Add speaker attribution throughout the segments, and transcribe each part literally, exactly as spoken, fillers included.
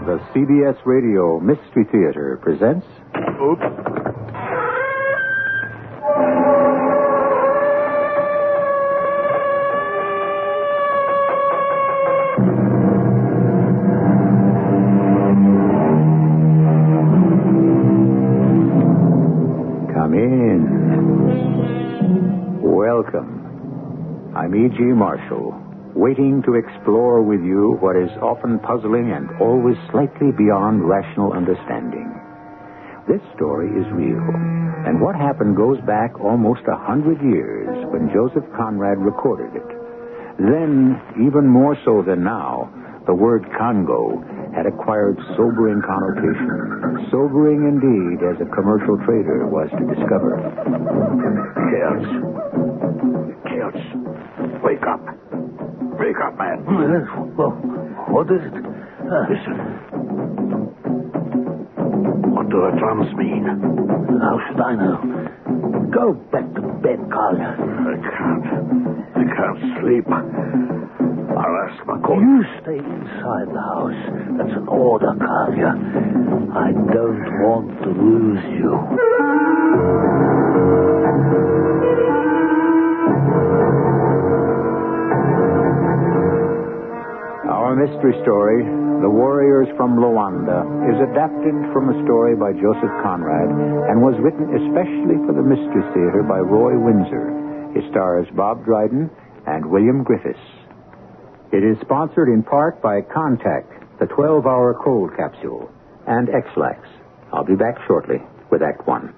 Speaker 1: The C B S Radio Mystery Theater presents...
Speaker 2: Oops.
Speaker 1: Come in. Welcome. I'm E G. Marshall, waiting to explore with you what is often puzzling and always slightly beyond rational understanding. This story is real, and what happened goes back almost a hundred years when Joseph Conrad recorded it. Then, even more so than now, the word Congo had acquired sobering connotation. Sobering indeed, as a commercial trader was to discover.
Speaker 2: Chaos. Chaos. Wake up. Wake up, man.
Speaker 3: Well, what is it? Uh,
Speaker 2: Listen. What do the drums mean?
Speaker 3: How should I know? Go back to bed, Carl.
Speaker 2: I can't. I can't sleep. I'll ask McCall.
Speaker 3: You stay inside the house. That's an order, Carlia. I don't want to lose you.
Speaker 1: Our mystery story, The Warriors from Luanda, is adapted from a story by Joseph Conrad and was written especially for the Mystery Theater by Roy Windsor. It stars Bob Dryden and William Griffiths. It is sponsored in part by Contact, the twelve-hour cold capsule, and X-Lax. I'll be back shortly with Act One.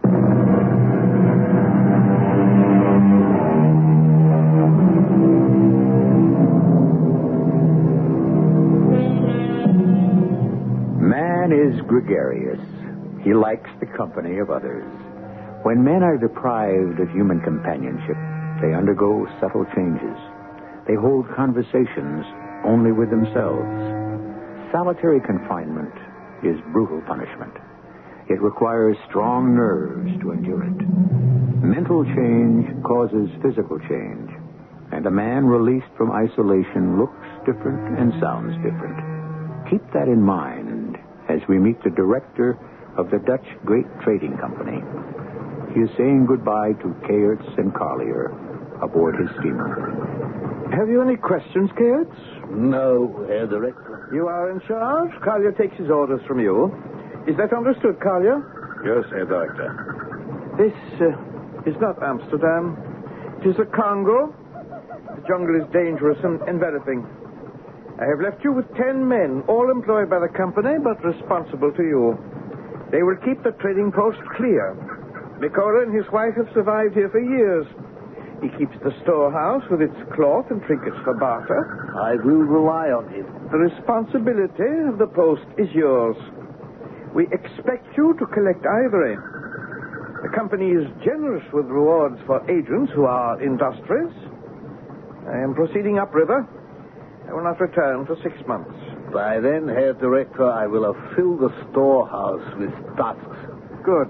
Speaker 1: Man is gregarious. He likes the company of others. When men are deprived of human companionship, they undergo subtle changes. They hold conversations only with themselves. Solitary confinement is brutal punishment. It requires strong nerves to endure it. Mental change causes physical change, and a man released from isolation looks different and sounds different. Keep that in mind as we meet the director of the Dutch Great Trading Company. He is saying goodbye to Caertz and Collier aboard his steamer.
Speaker 4: Have you any questions, Caertz?
Speaker 3: No, Herr Director.
Speaker 4: You are in charge. Collier takes his orders from you. Is that understood, Collier?
Speaker 2: Yes, Herr Director.
Speaker 4: This uh, is not Amsterdam. It is the Congo. The jungle is dangerous and enveloping. I have left you with ten men, all employed by the company, but responsible to you. They will keep the trading post clear. Mikola and his wife have survived here for years. He keeps the storehouse with its cloth and trinkets for barter.
Speaker 3: I will rely on him.
Speaker 4: The responsibility of the post is yours. We expect you to collect ivory. The company is generous with rewards for agents who are industrious. I am proceeding upriver. I will not return for six months.
Speaker 3: By then, Herr Director, I will have filled the storehouse with tusks.
Speaker 4: Good.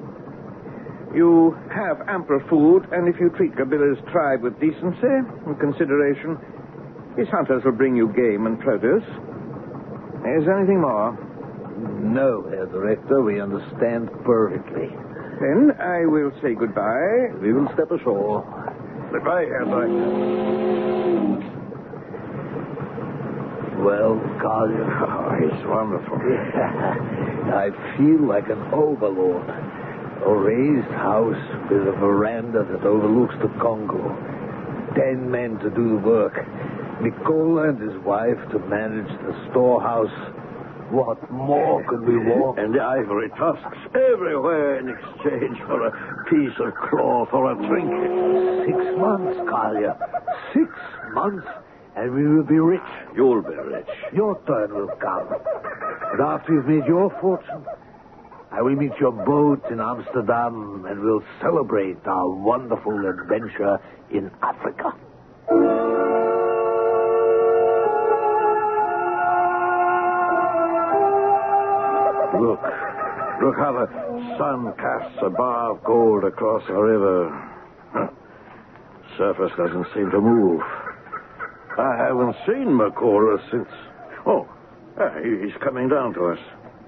Speaker 4: You have ample food, and if you treat Gabila's tribe with decency and consideration, his hunters will bring you game and produce. Is there anything more?
Speaker 3: No, Herr Director, we understand perfectly.
Speaker 4: Then I will say goodbye.
Speaker 3: We will step ashore.
Speaker 2: Goodbye, Herr Director.
Speaker 3: Well, Collier.
Speaker 2: Oh, he's wonderful.
Speaker 3: I feel like an overlord. A raised house with a veranda that overlooks the Congo. Ten men to do the work. Mikola and his wife to manage the storehouse. What more could we want?
Speaker 2: And the ivory tusks everywhere in exchange for a piece of cloth or a trinket.
Speaker 3: Six months, Collier. Six months, and we will be rich.
Speaker 2: You'll be rich.
Speaker 3: Your turn will come. And after you've made your fortune, I will meet your boat in Amsterdam and we'll celebrate our wonderful adventure in Africa.
Speaker 2: Look. Look how the sun casts a bar of gold across the river. Huh. Surface doesn't seem to move. I haven't seen Macola since... Oh, uh, he's coming down to us.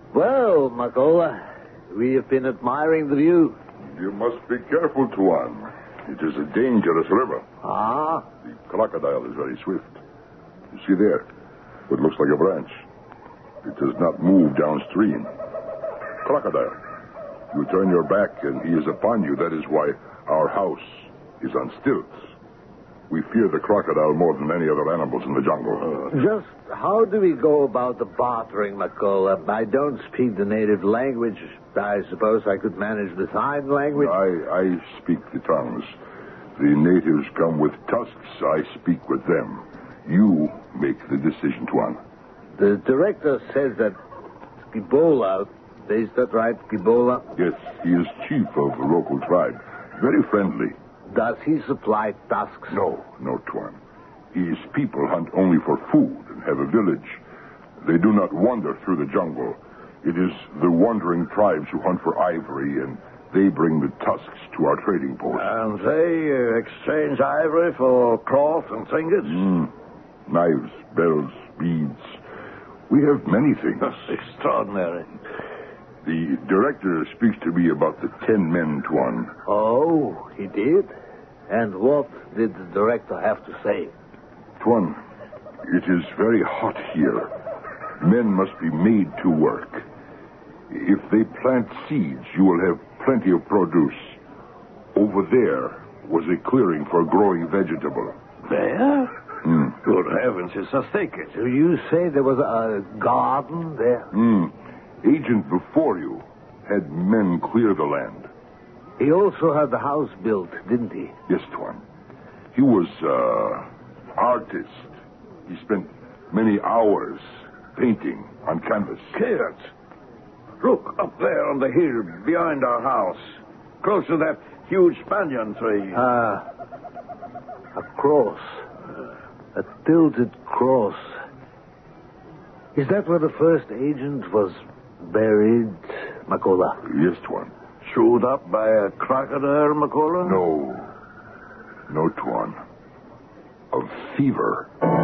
Speaker 3: Well, Makola, we have been admiring the view.
Speaker 5: You must be careful, Tuan. It is a dangerous river.
Speaker 3: Ah?
Speaker 5: The crocodile is very swift. You see there? What looks like a branch. It does not move downstream. Crocodile. You turn your back and he is upon you. That is why our house is on stilts. We fear the crocodile more than any other animals in the jungle.
Speaker 3: Just how do we go about the bartering, Makola? I don't speak the native language. I suppose I could manage the sign language.
Speaker 5: I, I speak the tongues. The natives come with tusks. I speak with them. You make the decision, Tuan.
Speaker 3: The director says that Gibola, is that right, Gibola?
Speaker 5: Yes, he is chief of a local tribe. Very friendly.
Speaker 3: Does he supply tusks?
Speaker 5: No, no, Tuan. His people hunt only for food and have a village. They do not wander through the jungle. It is the wandering tribes who hunt for ivory, and they bring the tusks to our trading post.
Speaker 2: And they uh, exchange ivory for cloth and trinkets?
Speaker 5: Mm. Knives, bells, beads. We have many things.
Speaker 2: That's extraordinary.
Speaker 5: The director speaks to me about the ten men, Tuan.
Speaker 3: Oh, he did? And what did the director have to say?
Speaker 5: Tuan, it is very hot here. Men must be made to work. If they plant seeds, you will have plenty of produce. Over there was a clearing for growing vegetable.
Speaker 2: There?
Speaker 5: Mm.
Speaker 2: Good heavens, it's a thicket.
Speaker 3: Do you say there was a garden there?
Speaker 5: Mm. Agent before you had men clear the land.
Speaker 3: He also had the house built, didn't he?
Speaker 5: Yes, Tuan. He was uh artist. He spent many hours painting on canvas.
Speaker 2: Kids, look up there on the hill behind our house, close to that huge banyan tree.
Speaker 3: Ah, uh, a cross. A tilted cross. Is that where the first agent was buried, Makola?
Speaker 5: Yes, Tuan.
Speaker 2: Chewed up by a crocodile, Makola?
Speaker 5: No. No, Tuan. Of fever.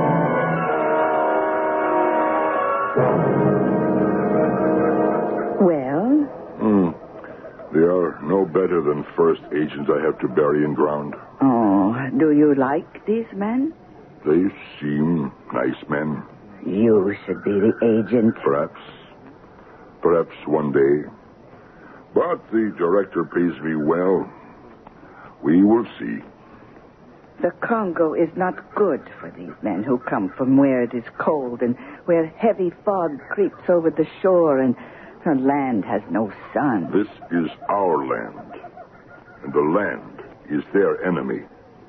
Speaker 6: Well?
Speaker 5: Hmm. They are no better than first agents I have to bury in ground.
Speaker 6: Oh, do you like these men?
Speaker 5: They seem nice men.
Speaker 6: You should be the agent.
Speaker 5: Perhaps. Perhaps one day. But the director pays me well. We will see.
Speaker 6: The Congo is not good for these men who come from where it is cold and where heavy fog creeps over the shore and the land has no sun.
Speaker 5: This is our land. And the land is their enemy.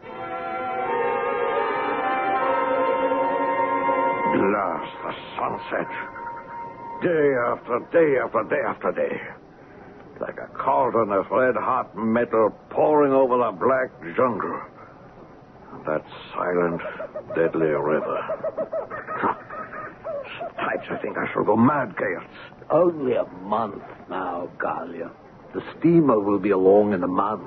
Speaker 2: Glass, the sunset. Day after day after day after day. Like a cauldron of red-hot metal pouring over the black jungle. That silent, deadly river. Sometimes I think I shall go mad, Gaius.
Speaker 3: Only a month now, Galia. The steamer will be along in a month.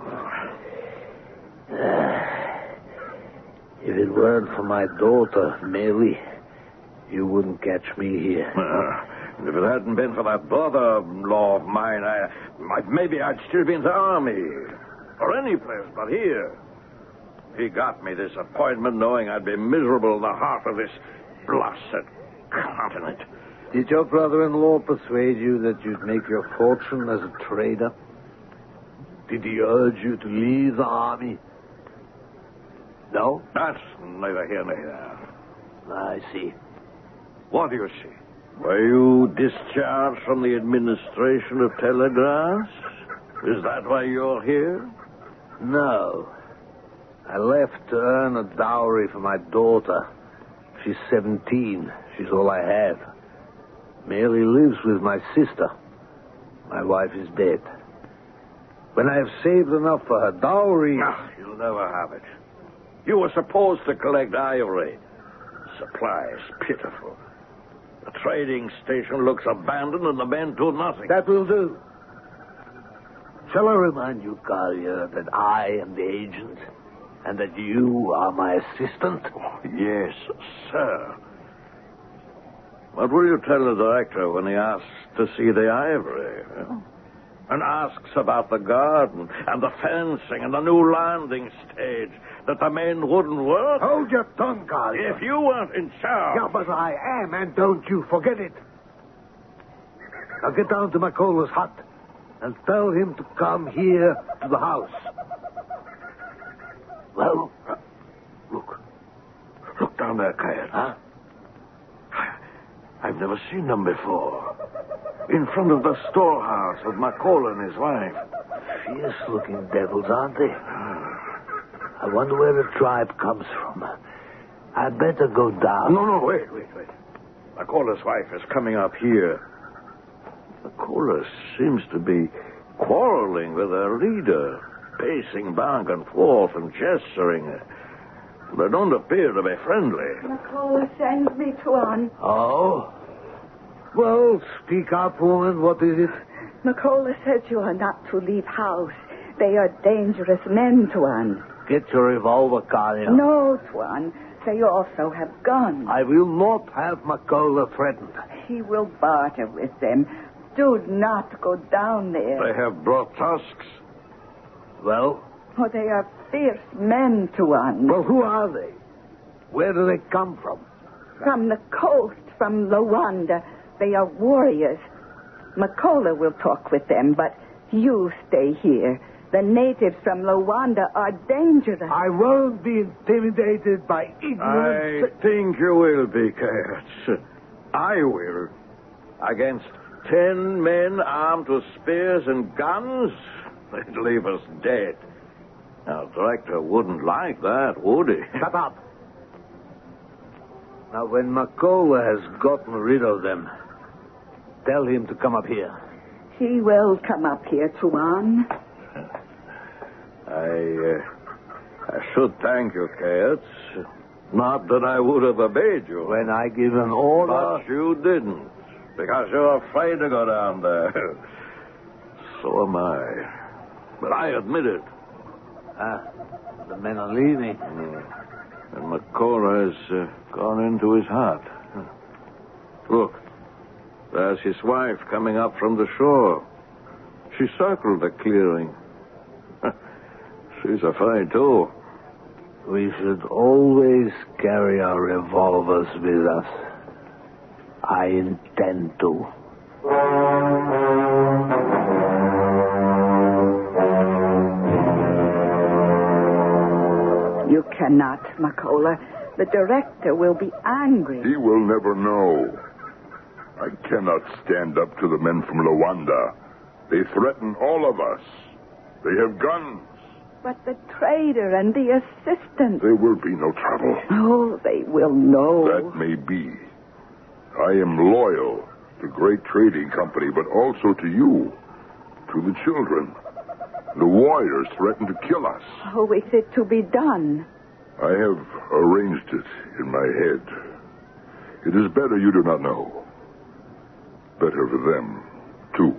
Speaker 3: Uh, if it weren't for my daughter, Mary, you wouldn't catch me here.
Speaker 2: Uh, if it hadn't been for that brother-in-law of mine, I, I, maybe I'd still be in the army. Or any place but here. He got me this appointment knowing I'd be miserable in the heart of this blasted continent.
Speaker 3: Did your brother-in-law persuade you that you'd make your fortune as a trader? Did he urge you to leave the army? No?
Speaker 2: That's neither here nor there.
Speaker 3: I see.
Speaker 2: What do you see? Were you discharged from the administration of telegraphs? Is that why you're here?
Speaker 3: No. I left to earn a dowry for my daughter. She's seventeen. She's all I have. Mary lives with my sister. My wife is dead. When I have saved enough for her dowry...
Speaker 2: No, you'll never have it. You were supposed to collect ivory. Supply is pitiful. The trading station looks abandoned and the men do nothing.
Speaker 3: That will do. Shall I remind you, Galia, that I am the agent and that you are my assistant?
Speaker 2: Oh, yes, sir. What will you tell the director when he asks to see the ivory? And asks about the garden and the fencing and the new landing stage that the men wouldn't work?
Speaker 3: Hold your tongue, Carl.
Speaker 2: If you weren't in charge...
Speaker 3: Yeah, but I am, and don't you forget it. Now get down to McCullough's hut and tell him to come here to the house. Well?
Speaker 2: Uh, look. Look down there, Kayat.
Speaker 3: Huh?
Speaker 2: I've never seen them before. In front of the storehouse of McCullough and his wife.
Speaker 3: Fierce-looking devils, aren't they? I wonder where the tribe comes from. I'd better go down.
Speaker 2: No, no, wait, wait, wait. McCullough's wife is coming up here. McCullough seems to be quarreling with her leader, pacing back and forth and gesturing. They don't appear to be friendly.
Speaker 6: McCullough sends me, Tuan.
Speaker 3: Oh? Well, speak up, woman. What is it?
Speaker 6: McCullough says you are not to leave house. They are dangerous men, Tuan.
Speaker 3: Get your revolver, Carl.
Speaker 6: No, Tuan. They also have guns.
Speaker 3: I will not have McCullough threatened.
Speaker 6: He will barter with them. Do not go down there.
Speaker 2: They have brought tusks.
Speaker 3: Well?
Speaker 6: Oh, they are fierce men, Tuan.
Speaker 3: Well, who are they? Where do they come from?
Speaker 6: From the coast, from Luanda. They are warriors. McCullough will talk with them, but you stay here. The natives from Luanda are dangerous.
Speaker 3: I won't be intimidated by ignorance.
Speaker 2: I think you will be, Kayat. I will. Against ten men armed with spears and guns? They'd leave us dead. Now, director wouldn't like that, would he?
Speaker 3: Shut up. Now, when McCullough has gotten rid of them, tell him to come up here.
Speaker 6: He will come up here, Tuan.
Speaker 2: I, uh, I should thank you, Kayat. Not that I would have obeyed you.
Speaker 3: When I give an order...
Speaker 2: But you didn't, because you're afraid to go down there. So am I. But I admit it.
Speaker 3: Ah, the men are leaving.
Speaker 2: Mm. And McCullough has uh, gone into his hut. Look, there's his wife coming up from the shore. She circled the clearing. She's afraid, too.
Speaker 3: We should always carry our revolvers with us. I intend to.
Speaker 6: You cannot, McCullough. The director will be angry.
Speaker 5: He will never know. I cannot stand up to the men from Luanda. They threaten all of us. They have guns.
Speaker 6: But the trader and the assistant...
Speaker 5: There will be no trouble.
Speaker 6: Oh, they will know.
Speaker 5: That may be. I am loyal to Great Trading Company, but also to you, to the children. The warriors threaten to kill us.
Speaker 6: How is it to be done?
Speaker 5: I have arranged it in my head. It is better you do not know. Better for them, too.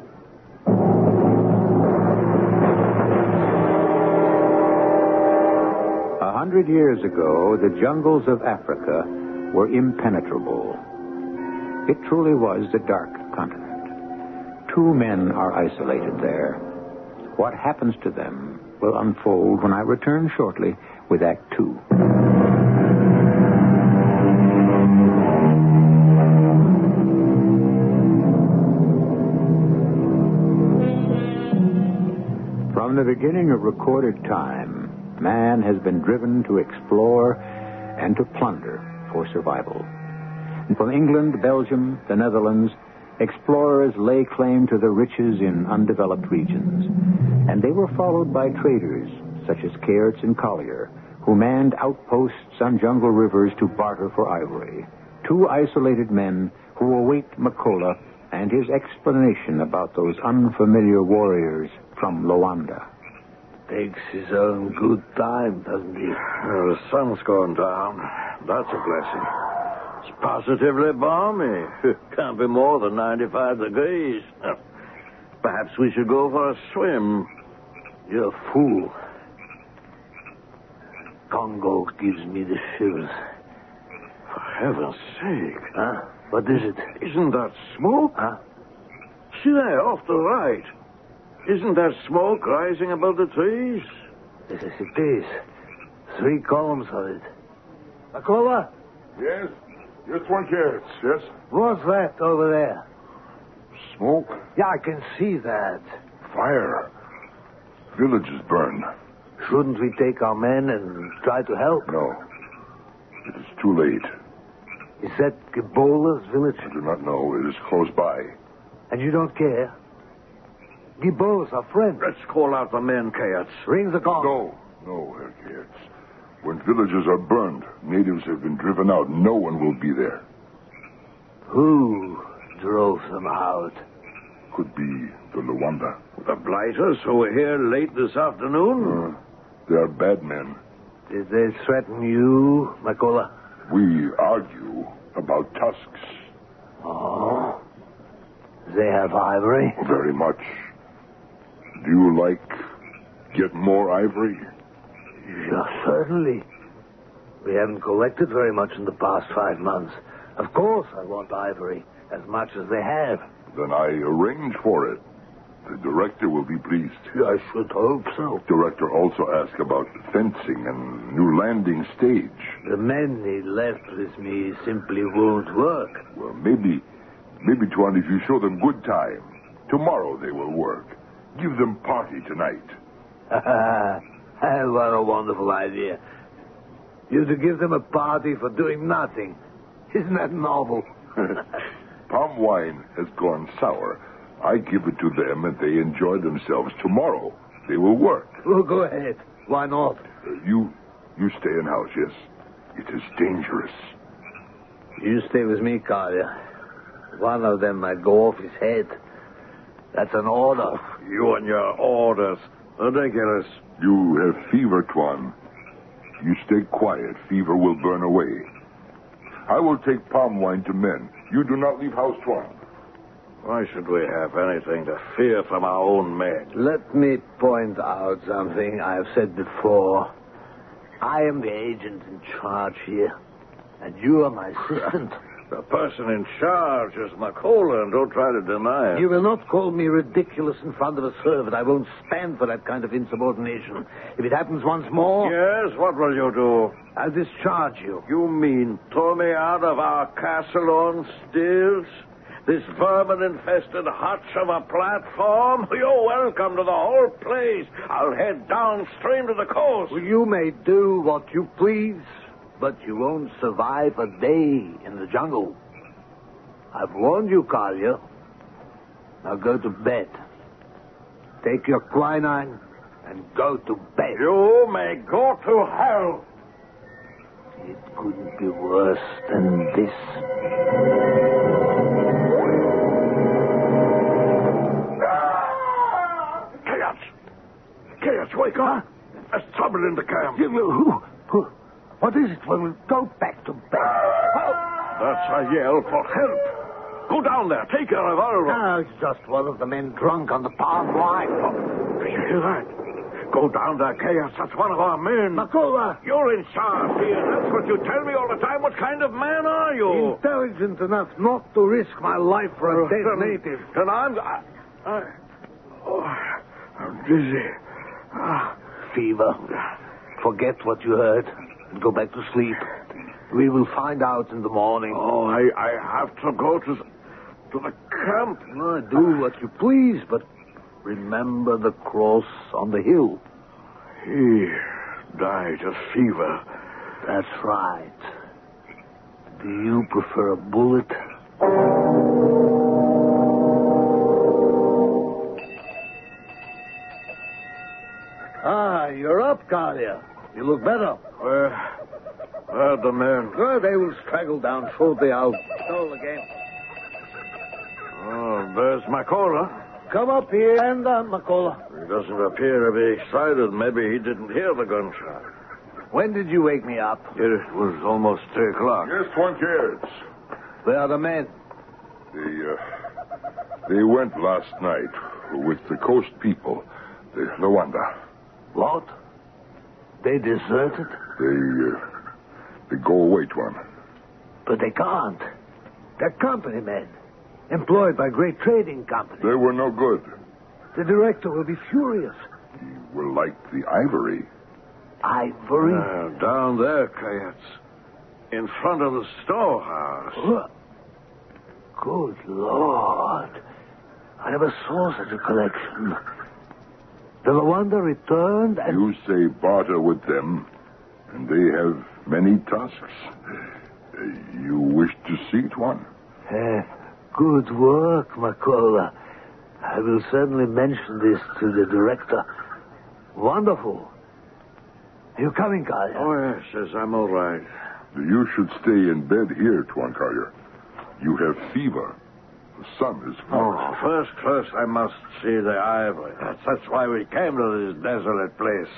Speaker 1: A hundred years ago, the jungles of Africa were impenetrable. It truly was the dark continent. Two men are isolated there. What happens to them will unfold when I return shortly with Act Two. From the beginning of recorded time, man has been driven to explore and to plunder for survival. And from England, Belgium, the Netherlands, explorers lay claim to the riches in undeveloped regions. And they were followed by traders, such as Cairds and Collier, who manned outposts on jungle rivers to barter for ivory. Two isolated men who await McCullough and his explanation about those unfamiliar warriors from Luanda.
Speaker 3: Takes his own good time, doesn't he?
Speaker 2: Well, the sun's going down. That's a blessing. It's positively balmy. Can't be more than ninety-five degrees. Perhaps we should go for a swim.
Speaker 3: You're a fool. Congo gives me the shivers.
Speaker 2: For heaven's sake.
Speaker 3: Huh? What is it?
Speaker 2: Isn't that smoke?
Speaker 3: Huh?
Speaker 2: See there, off the right. Isn't that smoke rising above the trees?
Speaker 3: Yes, it is. Three columns of it. Makola,
Speaker 5: Yes? Yes, one carrots, yes?
Speaker 3: what's that over there?
Speaker 5: Smoke,
Speaker 3: Yeah, I can see that.
Speaker 5: fire. Village is burned.
Speaker 3: Shouldn't we take our men and try to help?
Speaker 5: No. It is too late.
Speaker 3: Is that Gibola's village?
Speaker 5: I do not know. It is close by.
Speaker 3: And you don't care? Gibola's our friend.
Speaker 2: Let's call out the men, Kayats.
Speaker 3: Ring the gong.
Speaker 5: No, no, Herr Gertz. When villages are burned, natives have been driven out. No one will be there.
Speaker 3: Who drove them out?
Speaker 5: Could be the Luanda.
Speaker 2: The blighters who were here late this afternoon?
Speaker 5: Uh, they are bad men.
Speaker 3: Did they threaten you, Makola?
Speaker 5: We argue about tusks.
Speaker 3: Oh. They have ivory?
Speaker 5: Very much. Do you like get more ivory?
Speaker 3: Yeah, certainly. We haven't collected very much in the past five months. Of course I want ivory, as much as they have.
Speaker 5: Then I arrange for it. The director will be pleased.
Speaker 3: I should hope so.
Speaker 5: Director also asked about fencing and new landing stage.
Speaker 3: The men he left with me simply won't work.
Speaker 5: Well, maybe, maybe, Tuan, if you show them good time, tomorrow they will work. Give them party tonight.
Speaker 3: What a wonderful idea. You to give them a party for doing nothing. Isn't that novel?
Speaker 5: Palm wine has gone sour. I give it to them and they enjoy themselves. Tomorrow they will work.
Speaker 3: Well, go ahead. Why not?
Speaker 5: Uh, you, you stay in house, yes? It is dangerous.
Speaker 3: You stay with me, Kalia. One of them might go off his head. That's an order.
Speaker 2: You and your orders. Ridiculous.
Speaker 5: You have fever, Tuan. You stay quiet. Fever will burn away. I will take palm wine to men. You do not leave house, Tuan.
Speaker 2: Why should we have anything to fear from our own men?
Speaker 3: Let me point out something I have said before. I am the agent in charge here, and you are my assistant.
Speaker 2: The person in charge is Makola, and don't try to deny it.
Speaker 3: You will not call me ridiculous in front of a servant. I won't stand for that kind of insubordination. If it happens once more,
Speaker 2: Yes, what will you do?
Speaker 3: I'll discharge you.
Speaker 2: You mean throw me out of our castle on stilts? This vermin-infested hutch of a platform? You're welcome to the whole place. I'll head downstream to the coast.
Speaker 3: Well, you may do what you please, but you won't survive a day in the jungle. I've warned you, Kalia. Now go to bed. Take your quinine and go to bed.
Speaker 2: You may go to hell.
Speaker 3: It couldn't be worse than this.
Speaker 2: Chaos! Chaos, wake up! There's trouble in the camp.
Speaker 3: You, who, who, what is it? Well, go back to bed.
Speaker 2: That's a yell for help. Go down there. Take your revolver.
Speaker 3: Ah, it's just one of the men drunk on the palm wine.
Speaker 2: Do you hear that? Go down there, Chaos. That's one of our men.
Speaker 3: Makola!
Speaker 2: You're in charge here. That's what you tell me all the time. What kind of man are you?
Speaker 3: Intelligent enough not to risk my life for a dead
Speaker 2: Then-
Speaker 3: native.
Speaker 2: Then I'm... I, I, oh, I'm dizzy. Ah.
Speaker 3: Fever. Forget what you heard and go back to sleep. We will find out in the morning.
Speaker 2: Oh, I, I have to go to, to the camp.
Speaker 3: Ah, do what you please, but remember the cross on the hill.
Speaker 2: He died of fever.
Speaker 3: That's right. Do you prefer a bullet? Ah, you're up, Kalia. You look better.
Speaker 2: Where, where are the men?
Speaker 3: Well, they will straggle down shortly. I'll call again.
Speaker 2: Oh, there's Makola.
Speaker 3: Come up here and uh, Makola.
Speaker 2: He doesn't appear to be excited. Maybe he didn't hear the gunshot.
Speaker 3: When did you wake me up?
Speaker 2: It was almost three o'clock.
Speaker 5: Yes, Tuan Carrots.
Speaker 3: Where are the men?
Speaker 5: They, uh, they went last night with the coast people, the Luanda.
Speaker 3: What? They deserted?
Speaker 5: They, uh, they go away, Tuan.
Speaker 3: But they can't. They're company men, employed by great trading companies.
Speaker 5: They were no good.
Speaker 3: The director will be furious.
Speaker 5: He will like the ivory.
Speaker 3: Ivory?
Speaker 2: Uh, down there, Kayats. In front of the storehouse.
Speaker 3: Oh. Good Lord. I never saw such a collection. The Luanda returned and...
Speaker 5: You say barter with them, and they have many tusks. Uh, you wish to see it, one?
Speaker 3: Uh, good work, Makola. I will certainly mention this to the director. Wonderful. Are you coming, Collier?
Speaker 2: Oh, yes, yes, I'm all right.
Speaker 5: You should stay in bed here, Tuan Collier. You have fever. The sun is
Speaker 2: Oh,
Speaker 5: hot.
Speaker 2: first, first, I must see the ivory. That's, that's why we came to this desolate place.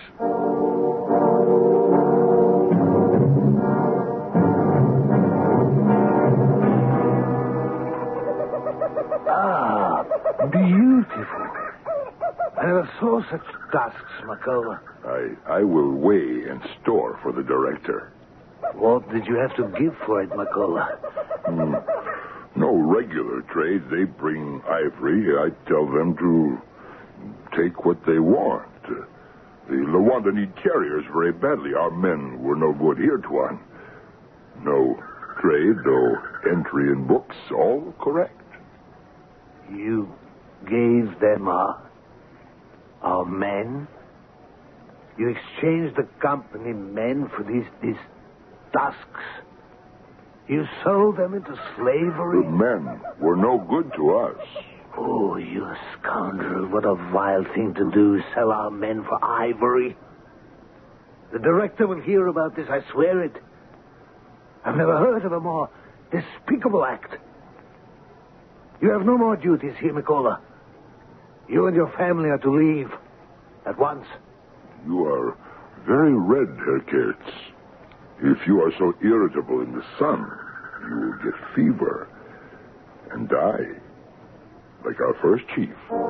Speaker 3: Ah, beautiful. I never saw such tusks, Makola.
Speaker 5: I, I will weigh and store for the director.
Speaker 3: What did you have to give for it, Makola?
Speaker 5: Hmm. No regular trade. They bring ivory. I tell them to take what they want. The Luanda need carriers very badly. Our men were no good here, Tuan. No trade, no entry in books. All correct.
Speaker 3: You gave them our, our men? You exchanged the company men for these, these tusks? You sold them into slavery?
Speaker 5: The men were no good to us.
Speaker 3: Oh, you scoundrel. What a vile thing to do, sell our men for ivory. The director will hear about this, I swear it. I've never heard of a more despicable act. You have no more duties here, Makola. You and your family are to leave at once.
Speaker 5: You are very red, Herr Kurtz. If you are so irritable in the sun, you will get fever and die, like our first chief.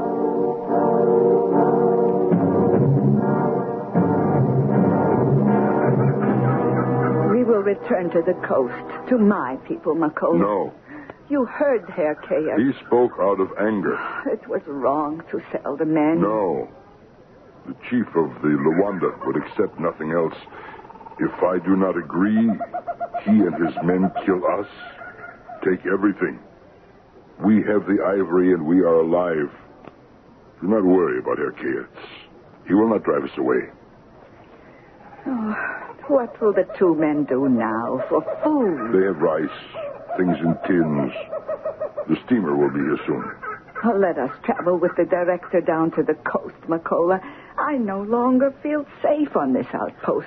Speaker 6: We will return to the coast, to my people, Makola.
Speaker 5: No.
Speaker 6: You heard Herr Kayat.
Speaker 5: He spoke out of anger.
Speaker 6: It was wrong to sell the men.
Speaker 5: No. The chief of the Luanda would accept nothing else. If I do not agree, he and his men kill us, take everything. We have the ivory and we are alive. Do not worry about Herr Kurtz. He will not drive us away.
Speaker 6: Oh, what will the two men do now for food?
Speaker 5: They have rice, things in tins. The steamer will be here soon.
Speaker 6: Oh, let us travel with the director down to the coast, Makola. I no longer feel safe on this outpost.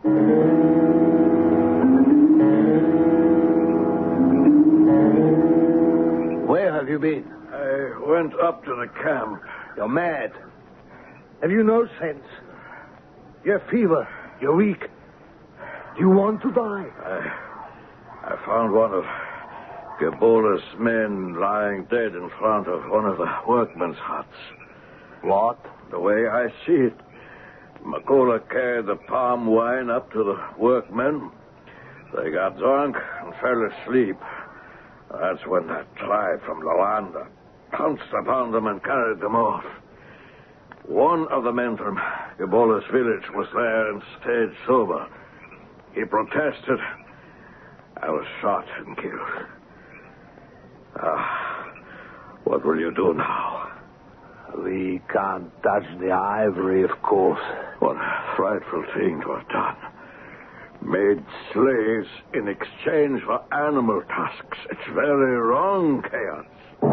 Speaker 3: Where have you been?
Speaker 2: I went up to the camp.
Speaker 3: You're mad. Have you no sense? You have fever. You're weak. Do you want to die?
Speaker 2: I, I found one of Gabola's men lying dead in front of one of the workmen's huts.
Speaker 3: What?
Speaker 2: The way I see it, Makola carried the palm wine up to the workmen. They got drunk and fell asleep. That's when that tribe from Luanda pounced upon them and carried them off. One of the men from Gabola's village was there and stayed sober. He protested. I was shot and killed. Ah, what will you do now?
Speaker 3: We can't touch the ivory, of course.
Speaker 2: What a frightful thing to have done. Made slaves in exchange for animal tusks. It's very wrong, Chaos.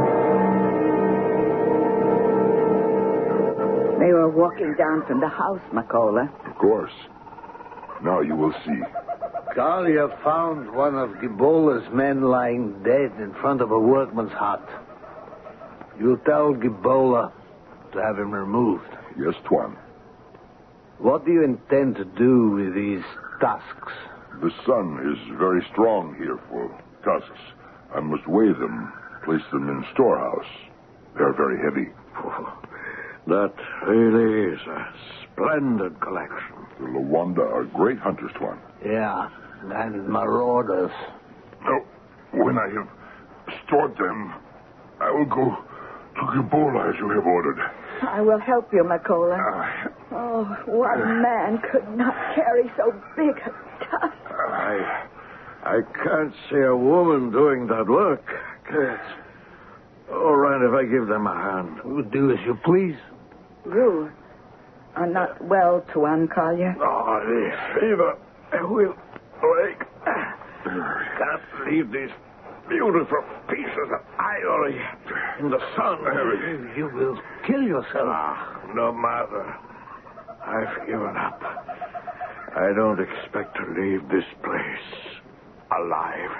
Speaker 6: They were walking down from the house, Makola.
Speaker 5: Of course. Now you will see.
Speaker 3: Kalia found one of Gibola's men lying dead in front of a workman's hut. You tell Gibola to have him removed.
Speaker 5: Yes, Tuan.
Speaker 3: What do you intend to do with these tusks?
Speaker 5: The sun is very strong here for tusks. I must weigh them, place them in storehouse. They are very heavy.
Speaker 2: Oh, that really is a splendid collection.
Speaker 5: The Luanda are great hunters, Tuan.
Speaker 3: Yeah, and marauders.
Speaker 5: No, when I have toward them. I will go to Gibola as you have ordered.
Speaker 6: I will help you, Makola.
Speaker 5: Uh,
Speaker 6: Oh, one man could not carry so big a task.
Speaker 2: I, I can't see a woman doing that work. Can't. All right, if I give them a hand.
Speaker 3: We'll do as you please.
Speaker 6: You are not well, Tuan Collier.
Speaker 2: Oh, the fever will break. Can't leave these beautiful pieces of ivory in the sun.
Speaker 3: You will kill yourself.
Speaker 2: Ah, no matter. I've given up. I don't expect to leave this place alive.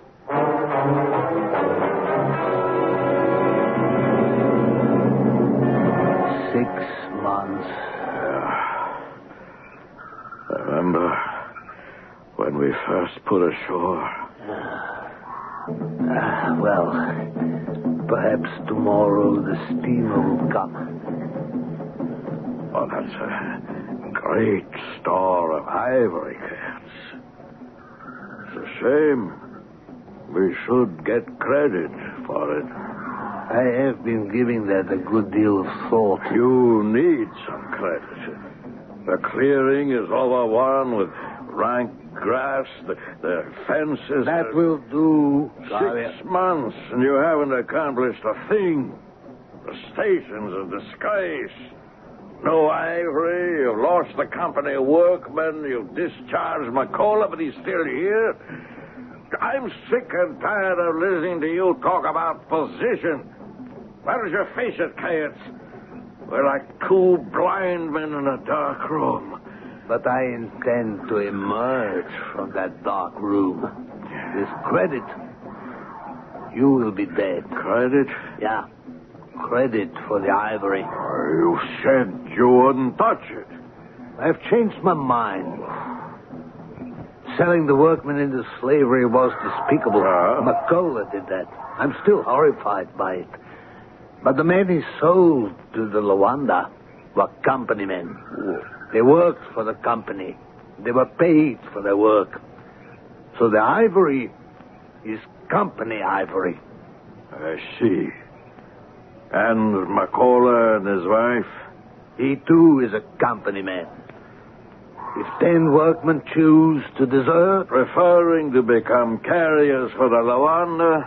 Speaker 3: Six months.
Speaker 2: Yeah. Remember when we first put ashore?
Speaker 3: Ah, well, perhaps tomorrow the steamer will come.
Speaker 2: Oh, that's a great store of ivory cats. It's a shame. We should get credit for it.
Speaker 3: I have been giving that a good deal of thought.
Speaker 2: You need some credit. The clearing is overrun with rank grass. The, the fences...
Speaker 3: That
Speaker 2: are
Speaker 3: will do.
Speaker 2: Six months, and you haven't accomplished a thing. The station's a disgrace. No ivory. You've lost the company of workmen. You've discharged Makola, but he's still here. I'm sick and tired of listening to you talk about position. Why don't you face it, Kayets? We're like two blind men in a dark room.
Speaker 3: But I intend to emerge from that dark room. With credit. You will be dead.
Speaker 2: Credit?
Speaker 3: Yeah. Credit for the ivory.
Speaker 2: Oh, you said you wouldn't touch it.
Speaker 3: I've changed my mind. Selling the workmen into slavery was despicable.
Speaker 2: Uh?
Speaker 3: Makola did that. I'm still horrified by it. But the men he sold to the Luanda were company men. They worked for the company. They were paid for their work. So the ivory is company ivory.
Speaker 2: I see. And Makola and his wife?
Speaker 3: He, too, is a company man. If ten workmen choose to desert...
Speaker 2: Preferring to become carriers for the Luanda?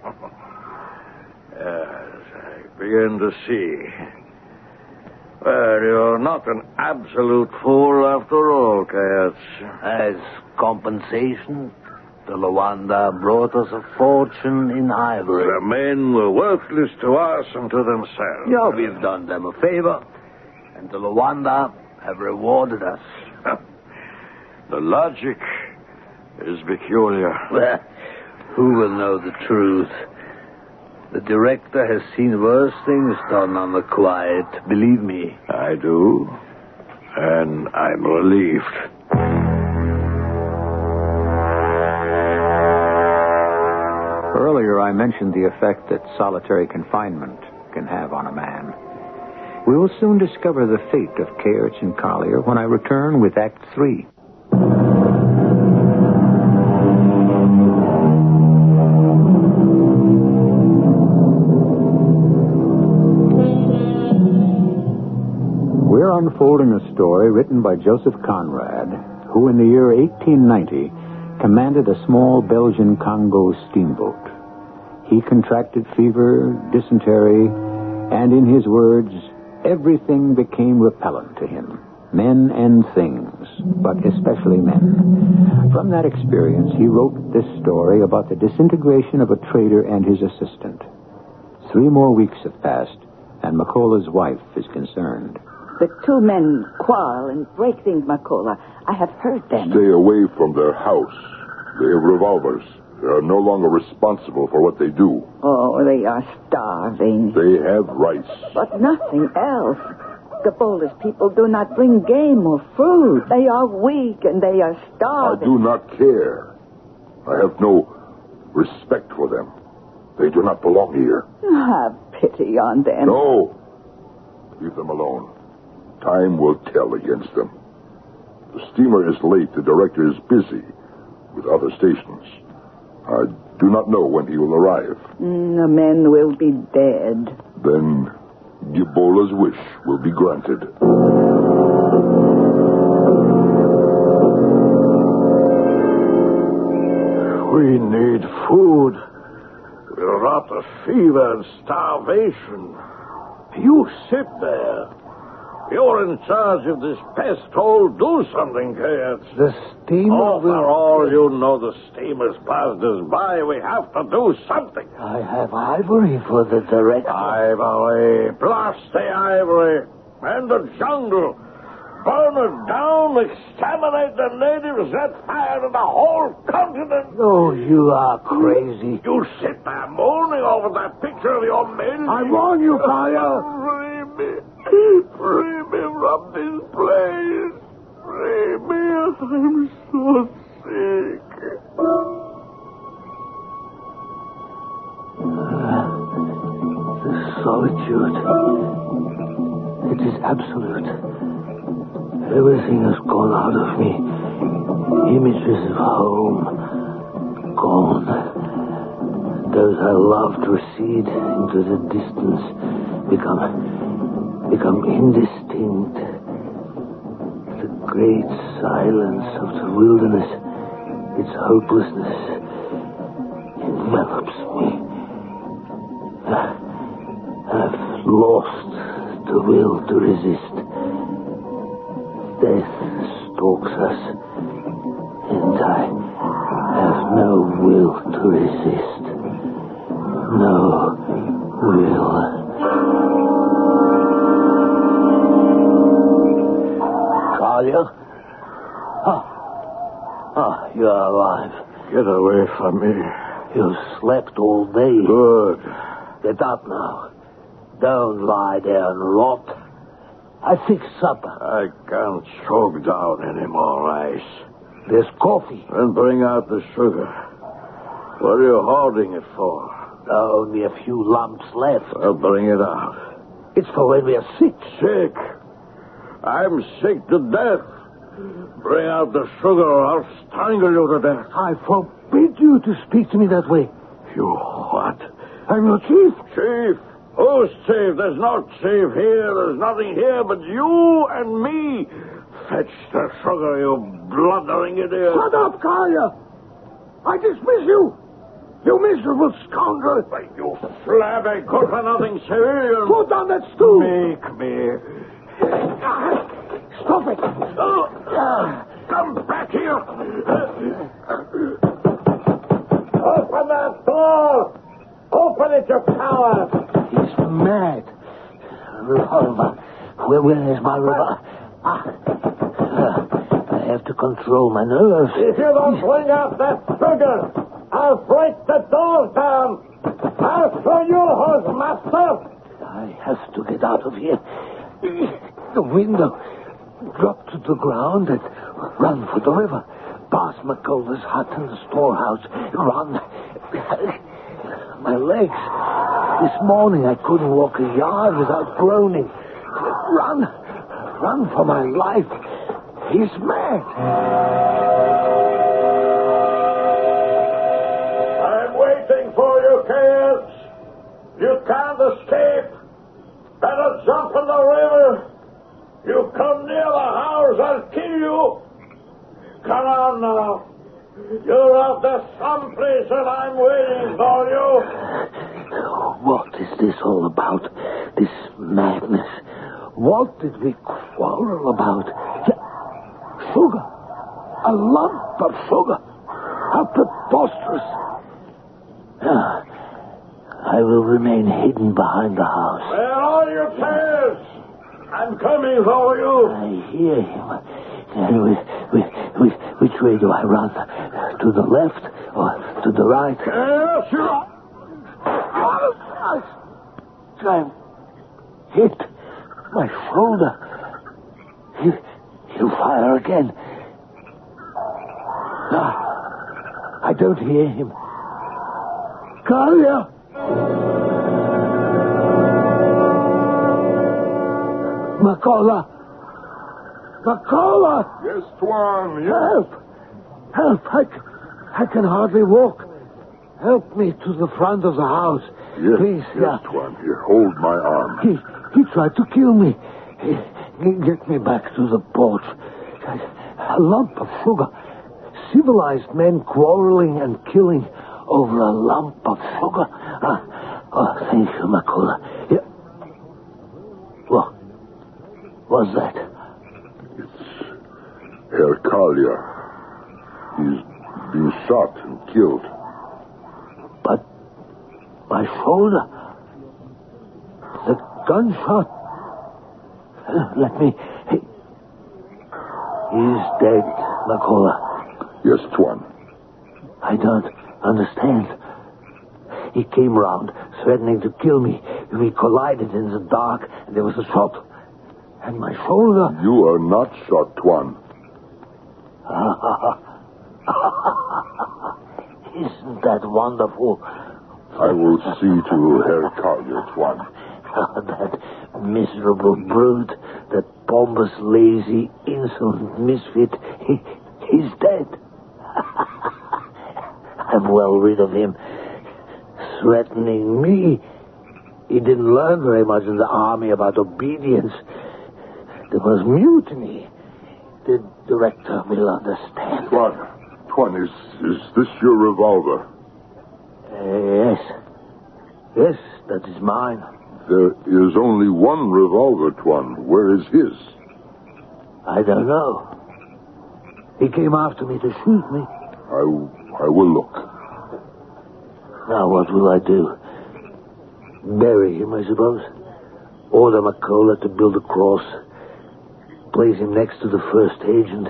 Speaker 2: Yes, I begin to see. Well, you're not an absolute fool after all, Kayets.
Speaker 3: As compensation, the Luanda brought us a fortune in ivory.
Speaker 2: The men were worthless to us and to themselves.
Speaker 3: Yeah, we've done them a favor, and the Luanda have rewarded us.
Speaker 2: The logic is peculiar.
Speaker 3: Well, who will know the truth? The director has seen worse things done on the quiet, believe me.
Speaker 2: I do, and I'm relieved.
Speaker 1: Earlier, I mentioned the effect that solitary confinement can have on a man. We will soon discover the fate of Kayets and Collier when I return with Act Three. We're unfolding a story written by Joseph Conrad, who in the year eighteen ninety commanded a small Belgian Congo steamboat. He contracted fever, dysentery, and in his words, everything became repellent to him. Men and things, but especially men. From that experience, he wrote this story about the disintegration of a trader and his assistant. Three more weeks have passed, and Makola's wife is concerned.
Speaker 6: The two men quarrel and break things, Makola. I have heard them.
Speaker 5: Stay away from their house. They have revolvers. They are no longer responsible for what they do.
Speaker 6: Oh, they are starving.
Speaker 5: They have rice.
Speaker 6: But nothing else. Gabola's people do not bring game or fruit. They are weak and they are
Speaker 5: I
Speaker 6: starving.
Speaker 5: do not care. I have no respect for them. They do not belong here.
Speaker 6: Have pity on them.
Speaker 5: No. Leave them alone. Time will tell against them. The steamer is late. The director is busy with other stations. I do not know when he will arrive.
Speaker 6: Mm, the men will be dead.
Speaker 5: Then Gibola's wish will be granted.
Speaker 2: We need food. We'll rot of fever and starvation. You sit there. You're in charge of this pest hole. Do something, Kayat.
Speaker 3: The steamer
Speaker 2: Oh,
Speaker 3: will...
Speaker 2: for all you know, the steamer's passed us by. We have to do something.
Speaker 3: I have ivory for the director.
Speaker 2: Ivory. Blast the ivory. And the jungle. Burn it down. Exterminate the natives. Set fire to the whole continent.
Speaker 3: Oh, you are crazy.
Speaker 2: You sit there moaning over that picture of your maiden.
Speaker 3: I warn you, Kaya.
Speaker 2: Free me. Free me from this place. Free me. I'm so sick.
Speaker 3: The solitude. It is absolute. Everything has gone out of me. Images of home. Gone. Those I loved recede into the distance. Become... become indistinct. The great silence of the wilderness, its hopelessness, envelops me. I've lost the will to resist. Death stalks us, and I have no will to resist. No will. Talia? Ah, ah, you're alive.
Speaker 2: Get away from me.
Speaker 3: You've slept all day.
Speaker 2: Good.
Speaker 3: Get up now. Don't lie there and rot. I fix supper.
Speaker 2: I can't choke down any more ice.
Speaker 3: There's coffee.
Speaker 2: Then bring out the sugar. What are you holding it for?
Speaker 3: Only a few lumps left.
Speaker 2: Well, bring it out.
Speaker 3: It's for when we are sick.
Speaker 2: Sick? I'm sick to death. Bring out the sugar or I'll strangle you to death.
Speaker 3: I forbid you to speak to me that way.
Speaker 2: You what?
Speaker 3: I'm your chief.
Speaker 2: Chief? Who's chief? There's no chief here. There's nothing here but you and me. Fetch the sugar, you blundering idiot.
Speaker 3: Shut up, Kaya. I dismiss you. You miserable scoundrel.
Speaker 2: You flabby, good-for-nothing civilian.
Speaker 3: Put down that stool.
Speaker 2: Make me.
Speaker 3: Stop it.
Speaker 2: Oh, come back here. Open that door. Open it, you coward.
Speaker 3: He's mad. Revolver. Where, where is my revolver? Ah. Uh, I have to control my nerves.
Speaker 2: If you don't bring out that sugar, I'll break the doors down. I'll show you who's master.
Speaker 3: I have to get out of here. The window. Drop to the ground and run for the river. Past McCullough's hut and the storehouse. Run. My legs. This morning I couldn't walk a yard without groaning. Run. Run for my life. He's mad.
Speaker 2: I'm waiting for you, kids. You can't escape. Better jump in the river. You come near the house, I'll kill you. Come on now. You're out there someplace and I'm waiting for you.
Speaker 3: What is this all about? This madness? What did we quarrel about? Sugar. A lump of sugar. How preposterous. Ah, I will remain hidden behind the house.
Speaker 2: Where are your tails? I'm coming for you.
Speaker 3: I hear him. And which, which, which, which way do I run? To the left or to the right?
Speaker 2: Yes, you are.
Speaker 3: I'm hit. My shoulder. He, he'll fire again. Ah, I don't hear him. Kalia! Makola! Makola!
Speaker 5: Yes, Tuan, yes.
Speaker 3: Help! Help! I, c- I can hardly walk. help me to the front of the house.
Speaker 5: Yes,
Speaker 3: Please,
Speaker 5: yes,
Speaker 3: yeah.
Speaker 5: Tuan. Here, hold my arm.
Speaker 3: He, he tried to kill me. He, get me back to the porch. A lump of sugar. Civilized men quarreling and killing over a lump of sugar. Uh, oh, thank you, McCullough. Yeah. What? What's that?
Speaker 5: It's Herr Collier. He's been shot and killed.
Speaker 3: But my shoulder. The gunshot. Uh, let me. He, he's dead, McCullough.
Speaker 5: Yes, Tuan.
Speaker 3: I don't understand. He came round, threatening to kill me. We collided in the dark, and there was a shot. And my shoulder...
Speaker 5: You are not shot, Tuan.
Speaker 3: Isn't that wonderful?
Speaker 5: I will see to Herr Collier, Tuan.
Speaker 3: That miserable brute, that pompous, lazy, insolent misfit, he, he's dead. I'm well rid of him. Threatening me. He didn't learn very much in the army about obedience. There was mutiny. The director will understand.
Speaker 5: Tuan, Tuan, is, is this your revolver?
Speaker 3: Uh, yes. Yes, that is mine.
Speaker 5: There is only one revolver, Tuan. Where is his?
Speaker 3: I don't know. He came after me to shoot me.
Speaker 5: I, I will look.
Speaker 3: Now, what will I do? Bury him, I suppose. Order McCullough to build a cross. Place him next to the first agent.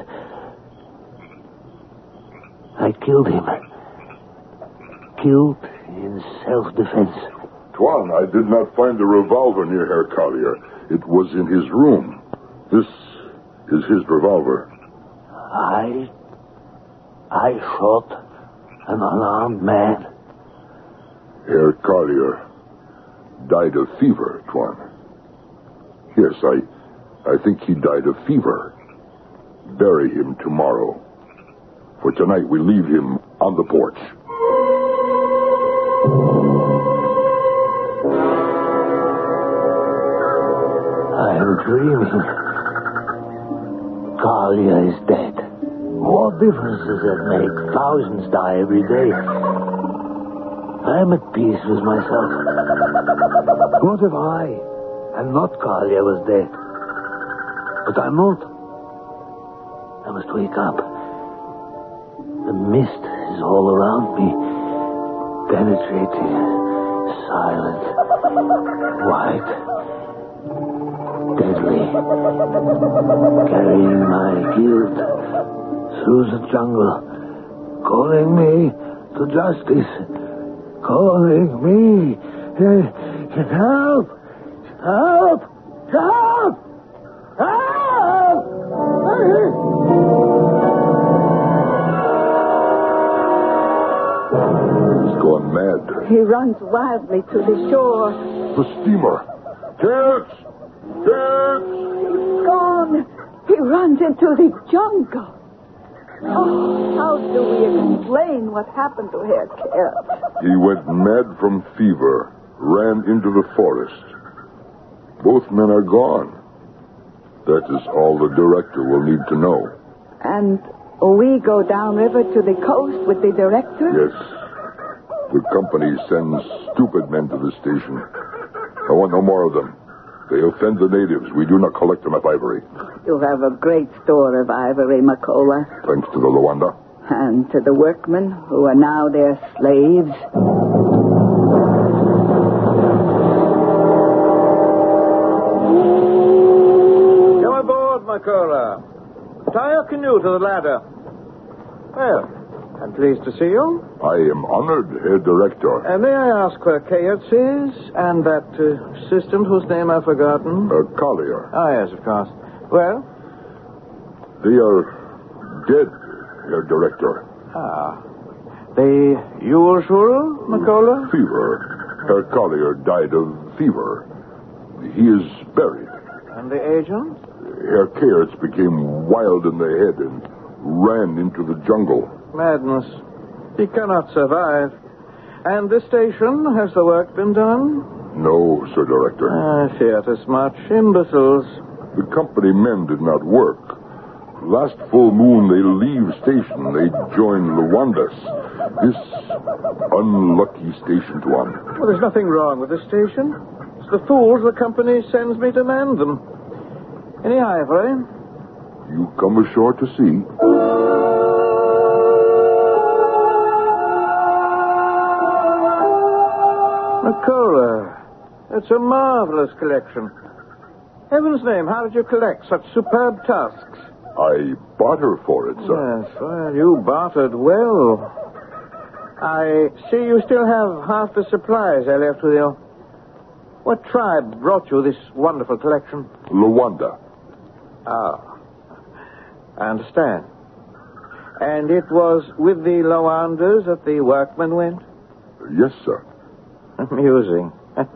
Speaker 3: I killed him. Killed in self-defense.
Speaker 5: Tuan, I did not find the revolver near Herr Collier. It was in his room. This is his revolver.
Speaker 3: I... I shot an unarmed man.
Speaker 5: Herr Collier died of fever, Tuan. Yes, I... I think he died of fever. Bury him tomorrow. For tonight we leave him on the porch.
Speaker 3: I'm dreaming. Collier is dead. What difference does that make? Thousands die every day. I'm at peace with myself. What if I, and not Collier, was dead? But I'm not. I must wake up. The mist is all around me. Penetrating, silent, white, deadly. Carrying my guilt through the jungle. Calling me to justice. Calling me. Help! Help! Help! Help!
Speaker 5: He's gone mad.
Speaker 6: He runs wildly to the shore.
Speaker 5: The steamer. Kids! Kids!
Speaker 6: He's gone. He runs into the jungle. Oh, how do we explain what happened to Herr Kerr?
Speaker 5: He went mad from fever, ran into the forest. Both men are gone. That is all the director will need to know.
Speaker 6: And we go downriver to the coast with the director?
Speaker 5: Yes. The company sends stupid men to the station. I want no more of them. They offend the natives. We do not collect enough ivory.
Speaker 6: You have a great store of ivory, McCullough.
Speaker 5: Thanks to the Luanda.
Speaker 6: And to the workmen who are now their slaves.
Speaker 4: Come aboard, McCullough. Tie your canoe to the ladder. Well, I'm pleased to see you.
Speaker 5: I am honored, Herr Director.
Speaker 4: Uh, may I ask where Kayertz is? And that uh, assistant whose name I've forgotten?
Speaker 5: Uh, Collier.
Speaker 4: Ah, yes, of course. Well?
Speaker 5: They are dead, Herr Director.
Speaker 4: Ah. The usual, McCullough?
Speaker 5: Fever. Herr Collier died of fever. He is buried.
Speaker 4: And the agent?
Speaker 5: Herr Kayertz became wild in the head and ran into the jungle.
Speaker 4: Madness. He cannot survive. And this station, has the work been done?
Speaker 5: No, Sir Director.
Speaker 4: I feared as much. Imbeciles.
Speaker 5: The company men did not work. Last full moon, they leave station. They join Luandas. This unlucky station, Tuan.
Speaker 4: Well, there's nothing wrong with this station. It's the fools the company sends me to man them. Any ivory?
Speaker 5: You come ashore to see.
Speaker 4: Macola. It's a marvelous collection. Heaven's name, how did you collect such superb tusks?
Speaker 5: I barter for it, sir.
Speaker 4: Yes, well, you bartered well. I see you still have half the supplies I left with you. What tribe brought you this wonderful collection?
Speaker 5: Luanda.
Speaker 4: Ah, I understand. And it was with the Loandas that the workmen went?
Speaker 5: Yes, sir.
Speaker 4: Amusing.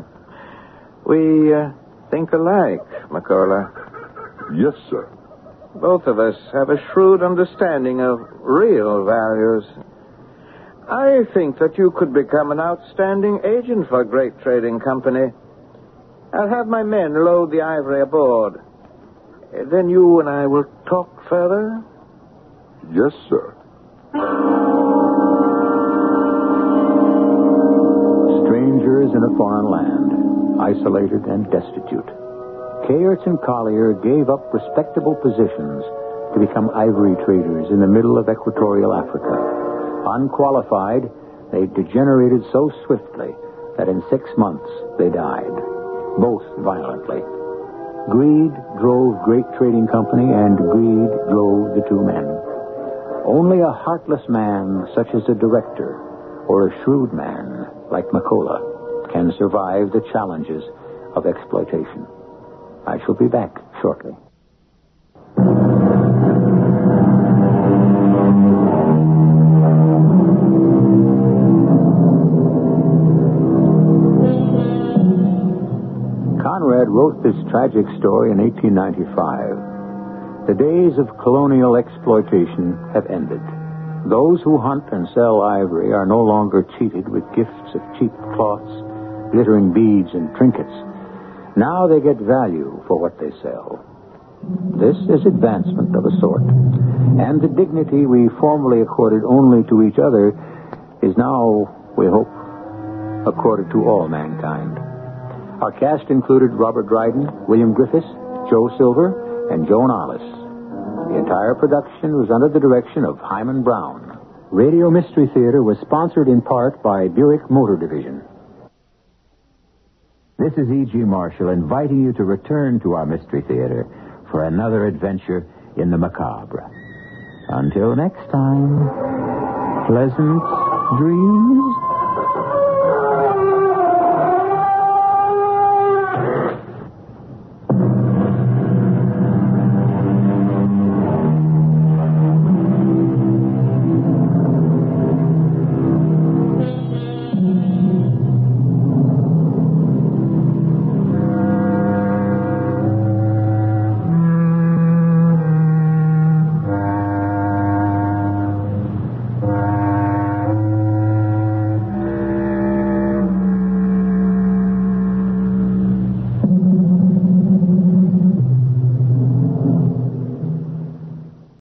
Speaker 4: we uh, think alike, Macola.
Speaker 5: Yes, sir.
Speaker 4: Both of us have a shrewd understanding of real values. I think that you could become an outstanding agent for a great trading company. I'll have my men load the ivory aboard. Then you and I will talk further?
Speaker 5: Yes, sir.
Speaker 1: Strangers in a foreign land, isolated and destitute. Kayerts and Collier gave up respectable positions to become ivory traders in the middle of equatorial Africa. Unqualified, they degenerated so swiftly that in six months they died, both violently. Greed drove Great Trading Company, and greed drove the two men. Only a heartless man, such as a director, or a shrewd man like Macola, can survive the challenges of exploitation. I shall be back shortly. Conrad wrote this tragic story in eighteen ninety-five. The days of colonial exploitation have ended. Those who hunt and sell ivory are no longer cheated with gifts of cheap cloths, glittering beads, and trinkets. Now they get value for what they sell. This is advancement of a sort. And the dignity we formerly accorded only to each other is now, we hope, accorded to all mankind. Our cast included Robert Dryden, William Griffiths, Joe Silver, and Joan Allis. The entire production was under the direction of Hyman Brown. Radio Mystery Theater was sponsored in part by Buick Motor Division. This is E G. Marshall inviting you to return to our Mystery Theater for another adventure in the macabre. Until next time, pleasant dreams.